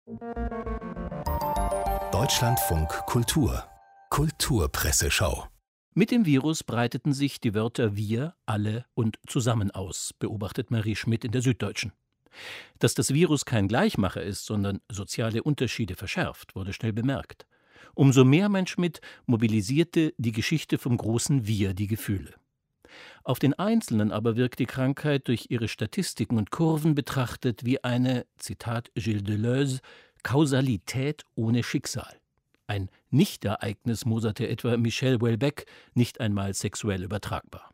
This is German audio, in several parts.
Deutschlandfunk Kultur Kulturpresseschau. Mit dem Virus breiteten sich die Wörter wir, alle und zusammen aus, beobachtet Marie Schmidt in der Süddeutschen. Dass das Virus kein Gleichmacher ist, sondern soziale Unterschiede verschärft, wurde schnell bemerkt. Umso mehr, meint Schmidt, mobilisierte die Geschichte vom großen Wir die Gefühle. Auf den Einzelnen aber wirkt die Krankheit durch ihre Statistiken und Kurven betrachtet wie eine, Zitat Gilles Deleuze, Kausalität ohne Schicksal. Ein Nichtereignis, moserte etwa Michel Houellebecq, nicht einmal sexuell übertragbar.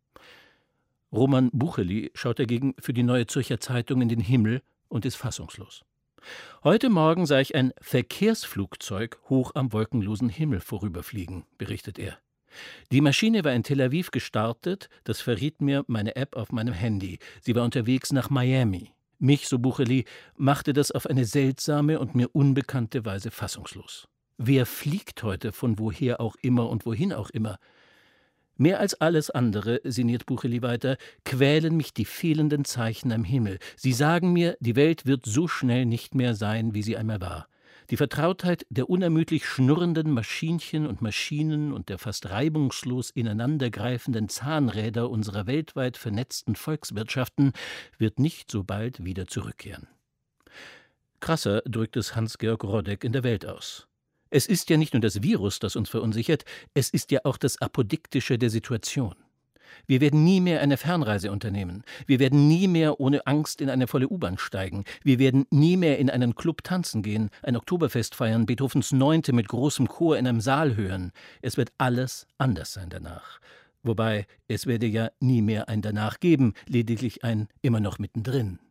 Roman Bucheli schaut dagegen für die Neue Zürcher Zeitung in den Himmel und ist fassungslos. Heute Morgen sah ich ein Verkehrsflugzeug hoch am wolkenlosen Himmel vorüberfliegen, berichtet er. Die Maschine war in Tel Aviv gestartet, das verriet mir meine App auf meinem Handy. Sie war unterwegs nach Miami. Mich, so Bucheli, machte das auf eine seltsame und mir unbekannte Weise fassungslos. Wer fliegt heute von woher auch immer und wohin auch immer? Mehr als alles andere, sinniert Bucheli weiter, quälen mich die fehlenden Zeichen am Himmel. Sie sagen mir, die Welt wird so schnell nicht mehr sein, wie sie einmal war. Die Vertrautheit der unermüdlich schnurrenden Maschinchen und Maschinen und der fast reibungslos ineinandergreifenden Zahnräder unserer weltweit vernetzten Volkswirtschaften wird nicht so bald wieder zurückkehren. Krasser drückt es Hans-Georg Rodek in der Welt aus. Es ist ja nicht nur das Virus, das uns verunsichert, es ist ja auch das Apodiktische der Situation. Wir werden nie mehr eine Fernreise unternehmen. Wir werden nie mehr ohne Angst in eine volle U-Bahn steigen. Wir werden nie mehr in einen Club tanzen gehen, ein Oktoberfest feiern, Beethovens 9. mit großem Chor in einem Saal hören. Es wird alles anders sein danach. Wobei, es werde ja nie mehr ein Danach geben, lediglich ein immer noch mittendrin.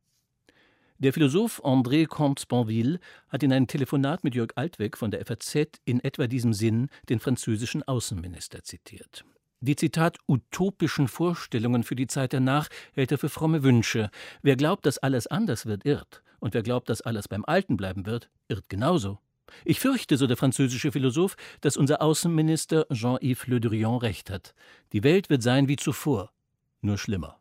Der Philosoph André Comte-Sponville hat in einem Telefonat mit Jörg Altwegg von der FAZ in etwa diesem Sinn den französischen Außenminister zitiert. Die, Zitat, utopischen Vorstellungen für die Zeit danach hält er für fromme Wünsche. Wer glaubt, dass alles anders wird, irrt. Und wer glaubt, dass alles beim Alten bleiben wird, irrt genauso. Ich fürchte, so der französische Philosoph, dass unser Außenminister Jean-Yves Le Drian recht hat. Die Welt wird sein wie zuvor, nur schlimmer.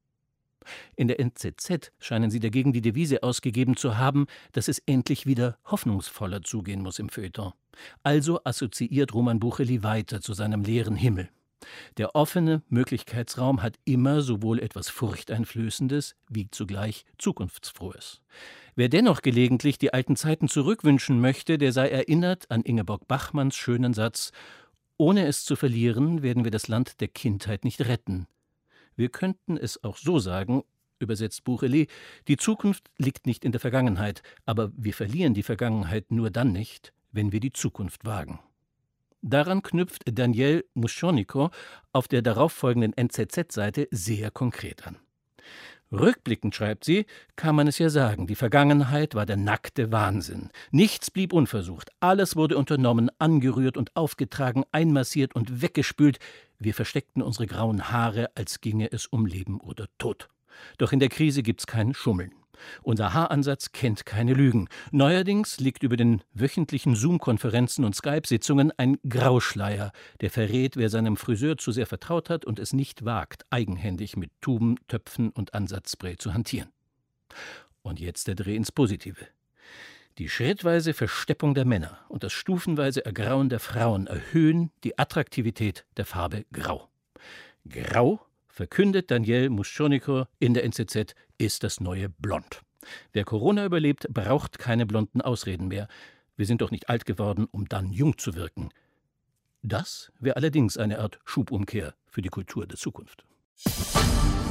In der NZZ scheinen sie dagegen die Devise ausgegeben zu haben, dass es endlich wieder hoffnungsvoller zugehen muss im Feuilleton. Also assoziiert Roman Bucheli weiter zu seinem leeren Himmel. Der offene Möglichkeitsraum hat immer sowohl etwas Furchteinflößendes wie zugleich Zukunftsfrohes. Wer dennoch gelegentlich die alten Zeiten zurückwünschen möchte, der sei erinnert an Ingeborg Bachmanns schönen Satz: Ohne es zu verlieren, werden wir das Land der Kindheit nicht retten. Wir könnten es auch so sagen, übersetzt Bucheli, die Zukunft liegt nicht in der Vergangenheit, aber wir verlieren die Vergangenheit nur dann nicht, wenn wir die Zukunft wagen. Daran knüpft Danielle Muschoniko auf der darauffolgenden NZZ-Seite sehr konkret an. Rückblickend, schreibt sie, kann man es ja sagen, die Vergangenheit war der nackte Wahnsinn. Nichts blieb unversucht, alles wurde unternommen, angerührt und aufgetragen, einmassiert und weggespült. Wir versteckten unsere grauen Haare, als ginge es um Leben oder Tod. Doch in der Krise gibt's kein Schummeln. Unser Haaransatz kennt keine Lügen. Neuerdings liegt über den wöchentlichen Zoom-Konferenzen und Skype-Sitzungen ein Grauschleier, der verrät, wer seinem Friseur zu sehr vertraut hat und es nicht wagt, eigenhändig mit Tuben, Töpfen und Ansatzspray zu hantieren. Und jetzt der Dreh ins Positive. Die schrittweise Versteppung der Männer und das stufenweise Ergrauen der Frauen erhöhen die Attraktivität der Farbe Grau. Grau, verkündet Danielle Muschoniko in der NZZ, ist das neue Blond. Wer Corona überlebt, braucht keine blonden Ausreden mehr. Wir sind doch nicht alt geworden, um dann jung zu wirken. Das wäre allerdings eine Art Schubumkehr für die Kultur der Zukunft.